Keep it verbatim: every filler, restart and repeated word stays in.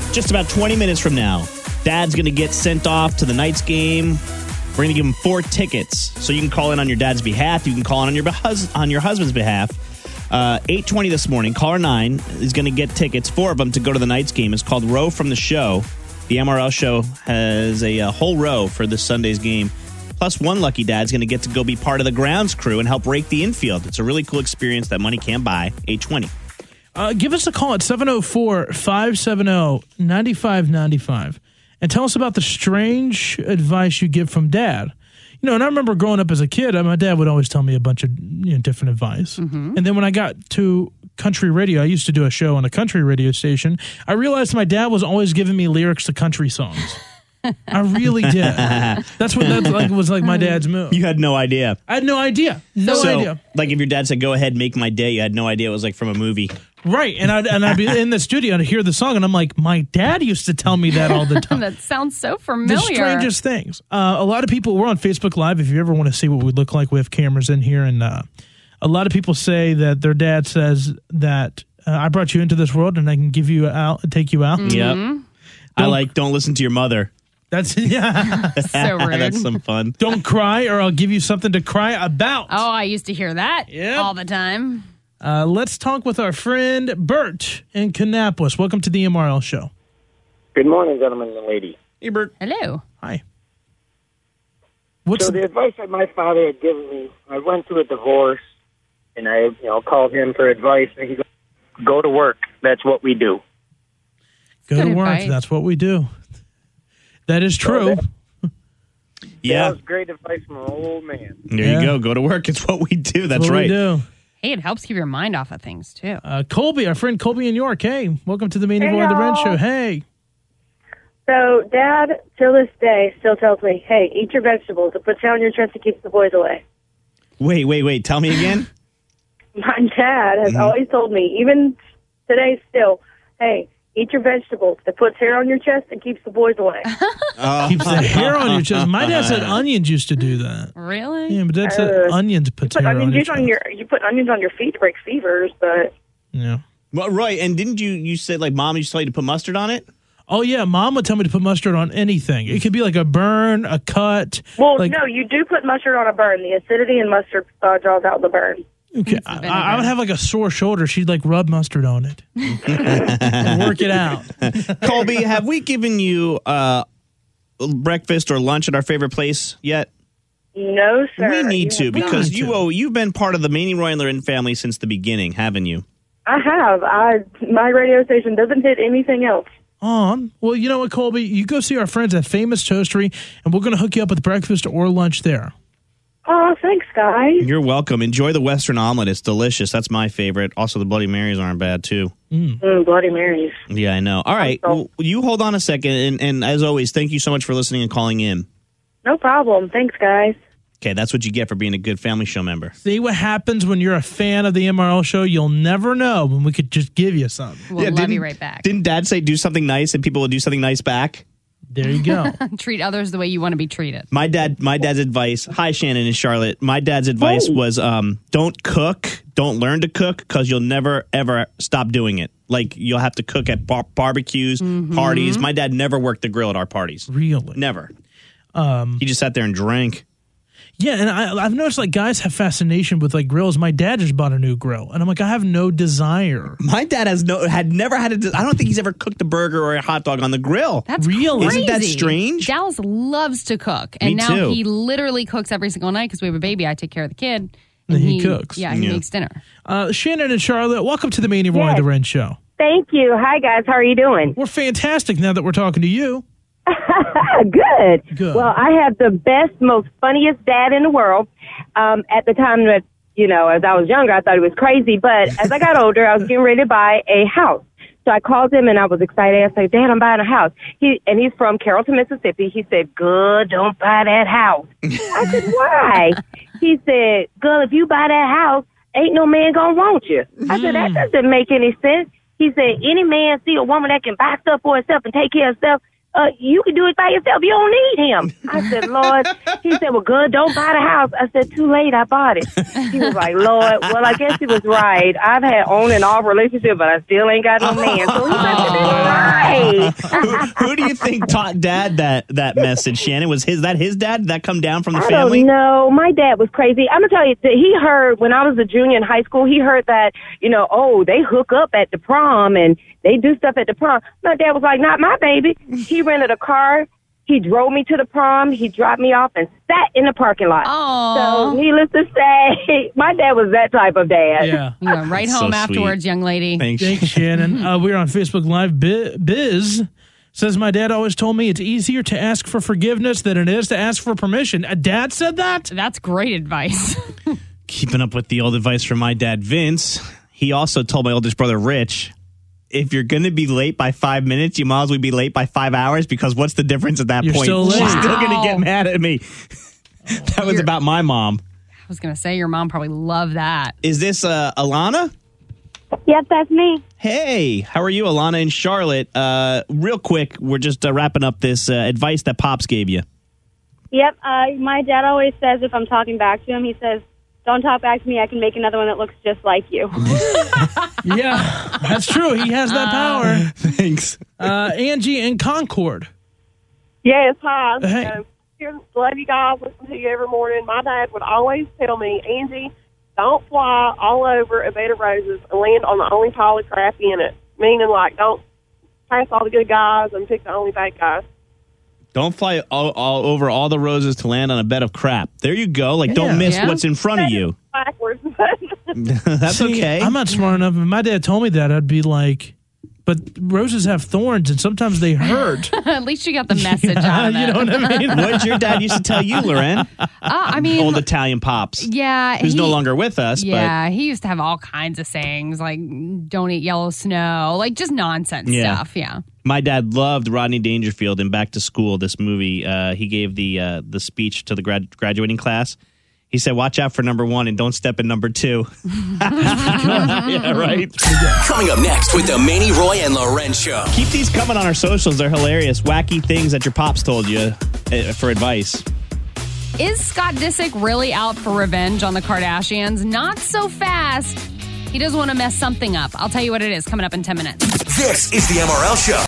just about twenty minutes from now, Dad's going to get sent off to the Knights game. We're going to give him four tickets, so you can call in on your dad's behalf. You can call in on your behus- on your husband's behalf. Uh, eight twenty this morning, caller nine is going to get tickets, four of them, to go to the Knights game. It's called Row from the Show. The M R L show has a, a whole row for this Sunday's game. Plus, one lucky dad's going to get to go be part of the grounds crew and help rake the infield. It's a really cool experience that money can't buy. eight twenty. Uh, give us a call at seven oh four, five seven oh, nine five nine five and tell us about the strange advice you get from Dad. You know, and I remember growing up as a kid, my dad would always tell me a bunch of you know, different advice. Mm-hmm. And then when I got to country radio, I used to do a show on a country radio station, I realized my dad was always giving me lyrics to country songs. I really did. That's what that like, was like my dad's move. You had no idea. I had no idea. No so, idea. Like if your dad said, go ahead, make my day, you had no idea it was like from a movie. Right. And I'd, and I'd be in the studio and I'd hear the song and I'm like, my dad used to tell me that all the time. That sounds so familiar. The strangest things. Uh, a lot of people, we're on Facebook Live. If you ever want to see what we look like, we have cameras in here. And uh, a lot of people say that their dad says that uh, I brought you into this world and I can give you out, take you out. Mm-hmm. Yep. Don't, I like, don't listen to your mother. That's yeah. So rude. That's some fun. Don't cry or I'll give you something to cry about. Oh, I used to hear that yep. all the time. Uh, let's talk with our friend Bert in Kannapolis. Welcome to the M R L show. Good morning, gentlemen and lady. Hey, Bert. Hello. Hi. What's so the advice that my father had given me, I went through a divorce, and I you know, called him for advice, and he goes, go to work. That's what we do. Go Good to work. advice. That's what we do. That is true. So that, yeah. That was great advice from an old man. There yeah. you go. Go to work. It's what we do. That's what right. We do. Hey, it helps keep your mind off of things, too. Uh, Colby, our friend Colby in York. Hey, welcome to the Meaning Hey, of the Ren y'all. Show. Hey. So, Dad, till this day, still tells me, hey, eat your vegetables. It puts you on your chest and keeps the boys away. Wait, wait, wait. Tell me again. My dad has Mhm. always told me, even today still, hey, eat your vegetables. It puts hair on your chest and keeps the boys away. Oh. Keeps the hair on your chest. My dad said onions used to do that. Really? Yeah, but Dad said Uh, onions put Put hair onion on your juice chest. on your, you put onions on your feet to break fevers, but Yeah. Well, right. And didn't you, you said like mom used to tell you to put mustard on it? Oh, yeah. Mom would tell me to put mustard on anything. It could be like a burn, a cut. well, like, no, you do put mustard on a burn. The acidity in mustard uh, draws out the burn. Okay. It's I, vinegar. I would have like a sore shoulder. She'd like rub mustard on it and work it out. Colby, have we given you uh, breakfast or lunch at our favorite place yet? No, sir. We need You to have not. because need you to. owe, you've been part of the Maney Roy and Lorin family since the beginning, haven't you? I have. I my radio station doesn't hit anything else. On. Well, you know what, Colby? You go see our friends at Famous Toastery, and we're going to hook you up with breakfast or lunch there. Oh, thanks, guys. You're welcome. Enjoy the Western omelet. It's delicious. That's my favorite. Also, the Bloody Marys aren't bad, too. Mm, Bloody Marys. Yeah, I know. All right. so- Well, you hold on a second. And, and as always, thank you so much for listening and calling in. No problem. Thanks, guys. Okay, that's what you get for being a good family show member. See what happens when you're a fan of the M R L show? You'll never know when we could just give you something. We'll Yeah, love didn't- you right back. Didn't Dad say do something nice and people will do something nice back? There you go. Treat others the way you want to be treated. My dad, my dad's advice. Hi, Shannon and Charlotte. My dad's advice Hey. was, um, don't cook, don't learn to cook, because you'll never ever stop doing it. Like you'll have to cook at bar- barbecues, Mm-hmm. parties. My dad never worked the grill at our parties. Really? Never. Um, He just sat there and drank. yeah, and I, I've noticed like guys have fascination with like grills. My dad just bought a new grill, and I'm like, I have no desire. My dad has no, had never had a. I don't think he's ever cooked a burger or a hot dog on the grill. That's Really? crazy. Isn't that strange? Dallas loves to cook, and Me now too. he literally cooks every single night because we have a baby. I take care of the kid, And he cooks. Yeah, he Yeah. makes dinner. Uh, Shannon and Charlotte, welcome to the Maney Roy and the Ren Show. Thank you. Hi, guys. How are you doing? We're fantastic now that we're talking to you. Good. Good. Well, I have the best, most funniest dad in the world. Um, at the time that, you know, as I was younger, I thought he was crazy. But as I got older, I was getting ready to buy a house. So I called him, and I was excited. I said, Dad, I'm buying a house. He And he's from Carrollton, Mississippi. He said, good, don't buy that house. I said, why? He said, girl, if you buy that house, ain't no man going to want you. I said, that doesn't make any sense. He said, any man see a woman that can buy stuff for herself and take care of stuff, uh, you can do it by yourself. You don't need him. I said, Lord. He said, well, good, don't buy the house. I said, too late, I bought it. He was like, Lord, well, I guess he was right. I've had on and off relationship, but I still ain't got no man. So he must have been right. who, who do you think taught Dad that that message, Shannon? Was his that his dad? Did that come down from the I family? don't know. My dad was crazy. I'm gonna tell you, that he heard when I was a junior in high school. He heard that, you know, oh, they hook up at the prom and they do stuff at the prom. My dad was like, not my baby. He rented a car. He drove me to the prom. He dropped me off and sat in the parking lot. Aww. So needless to say, my dad was that type of dad. Yeah. You went right That's home so afterwards, sweet. young lady. Thanks. Thanks, Shannon. Uh, we're on Facebook Live. Bi- Biz says, my dad always told me it's easier to ask for forgiveness than it is to ask for permission. A dad said that? That's great advice. Keeping up with the old advice from my dad, Vince. He also told my oldest brother, Rich, if you're going to be late by five minutes, you might as well be late by five hours because what's the difference at that You're point? still late. She's still going Wow. to get mad at me. That was You're- about my mom. I was going to say, your mom probably loved that. Is this uh, Alana? Yep, that's me. Hey, how are you, Alana in Charlotte? Uh, real quick, we're just uh, wrapping up this uh, advice that Pops gave you. Yep. Uh, my dad always says if I'm talking back to him, he says, don't talk back to me. I can make another one that looks just like you. Yeah, that's true. He has that power. Thanks. Uh, Angie in Concord. Yes, hi. Hey. Uh, here, love you guys. Listen to you every morning. My dad would always tell me, Angie, don't fly all over a bed of roses and land on the only pile of crap in it. Meaning, like, don't pass all the good guys and pick the only bad guys. Don't fly all, all over all the roses to land on a bed of crap. There you go. Like, don't miss Yeah. what's in front of you. Backwards. That's See, okay. I'm not smart enough. If my dad told me that, I'd be like, but roses have thorns and sometimes they hurt. At least you got the message out of it. You know what I mean? What did your dad used to tell you, Loren? Uh, I mean, Old Italian Pops. yeah. Who's no he- longer with us, Yeah, he used to have all kinds of sayings like "Don't eat yellow snow," like just nonsense Yeah. stuff. Yeah, but my dad loved Rodney Dangerfield in Back to School, this movie. Uh, he gave the uh, the speech to the grad- graduating class. He said, watch out for number one and don't step in number two. Yeah, right? Coming up next with the Manny, Roy, and Loren Show. Keep these coming on our socials. They're hilarious. Wacky things that your pops told you uh, for advice. is Scott Disick really out for revenge on the Kardashians? Not so fast. He does want to mess something up. I'll tell you what it is coming up in ten minutes. This is the M R L Show.